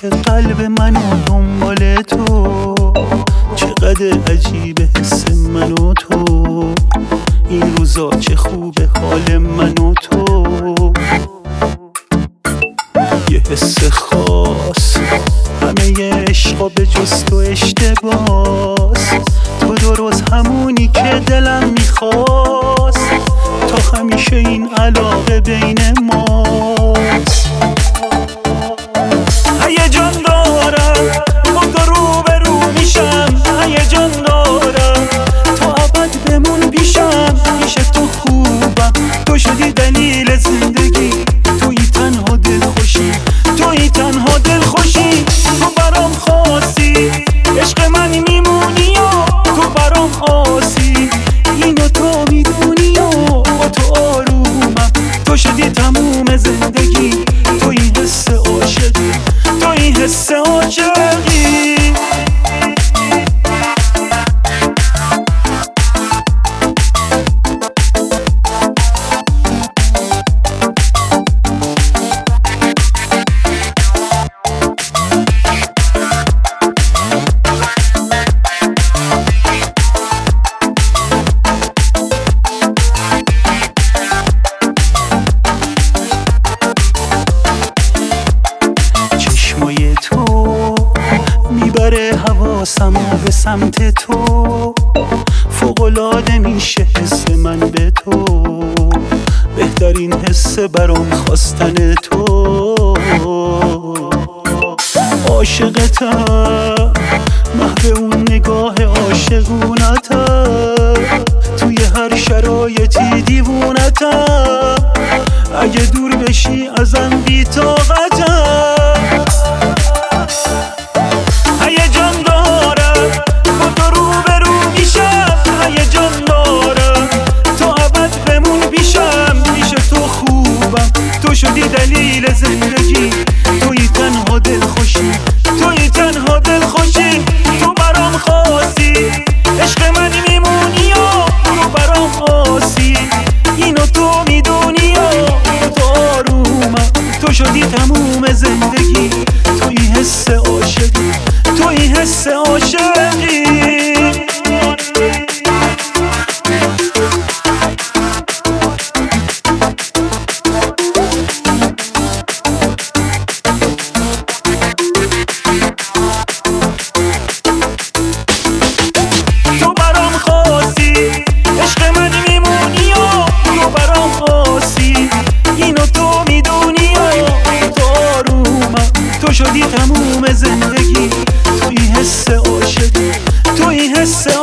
قلب منو دنبال تو، چقدر عجیبه حس من و تو، این روزا چه خوبه حال من و تو. یه حس خاص همه عشقا به جز تو اشتباس، تو درست همونی که دلم میخواست، تا همیشه این علاقه بین ماست. هیجان دارم با تو روبرو میشم، هیجان دارم تا ابد بمون پیشم، پیش تو خوبم، تو شدی دلیل زندگی، توی تنها دلخوشی، توی تنها دلخوشی، تو برام خاصی، عشق من میمونی و تو برام آسی، اینو تو میدونی و با تو آرومم، تو شدی تموم زندگی، تو این حس عاشقی، تو این حس عاشقی. میبره حواسمو به سمت تو، فوق‌العاده میشه حس من به تو، بهترین حس برام خواستن تو. عاشقتم، محو اون نگاه عاشقونتم، توی هر شرایطی دیوونتم، اگه دور بشی ازم بی طاقتم. هیجان دارم با تو روبرو میشم، هیجان دارم تا ابد بمون پیشم، پیش تو خوبم، تو شدی دلیل زندگی، توی تنها دلخوشی، توی تنها دلخوشی، تو برام خاصی، عشق من میمونی و تو برام آسی، اینو تو میدونی و تو آرومم، تو شدی تموم زندگی، توی حس عاشقی، توی حس عاشقی. تو برام خاصی، عشق من میمونی و تو برام آسی، اینو تو میدونی و تو آرومم، تو شدی تموم زندگی، توی حس عاشقی، توی حس